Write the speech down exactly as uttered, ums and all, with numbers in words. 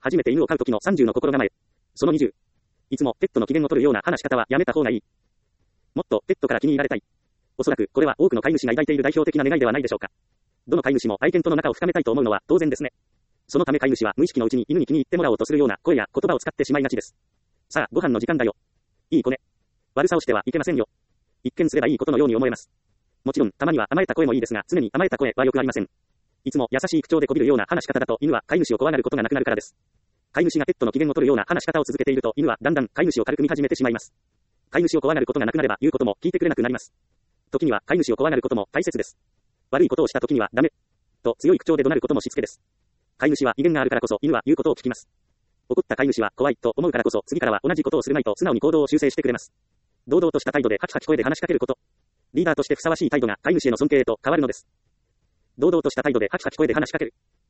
初めて犬を飼う時のさんじゅうの心構え。そのにじゅう。いつもペットの機嫌を取るような話し方はやめた方がいい。もっとペットから気に入られたい。おそらくこれは多くの飼い主が抱いている代表的な願いではないでしょうか。どの飼い主も愛犬との仲を深めたいと思うのは当然ですね。そのため飼い主は無意識のうちに犬に気に入ってもらおうとするような声や言葉を使ってしまいがちです。さあ、ご飯の時間だよ。いい子ね。悪さをしてはいけませんよ。一見すればいいことのように思えます。もちろん、たまには甘えた声もいいですが、常に甘えた声は良くありません。いつも優しい口調でこびるような話し方だと犬は飼い主を怖がることがなくなるからです。飼い主がペットの機嫌を取るような話し方を続けていると犬はだんだん飼い主を軽く見始めてしまいます。飼い主を怖がることがなくなれば言うことも聞いてくれなくなります。時には飼い主を怖がることも大切です。悪いことをした時にはダメと強い口調で怒鳴ることもしつけです。飼い主は威厳があるからこそ犬は言うことを聞きます。怒った飼い主は怖いと思うからこそ次からは同じことをするまいと素直に行動を修正してくれます。堂々とした態度でハキハキ声で話しかけること。リーダーとしてふさわしい態度が飼い主への尊敬へと変わるのです。堂々とした態度でハキハキ声で話しかける。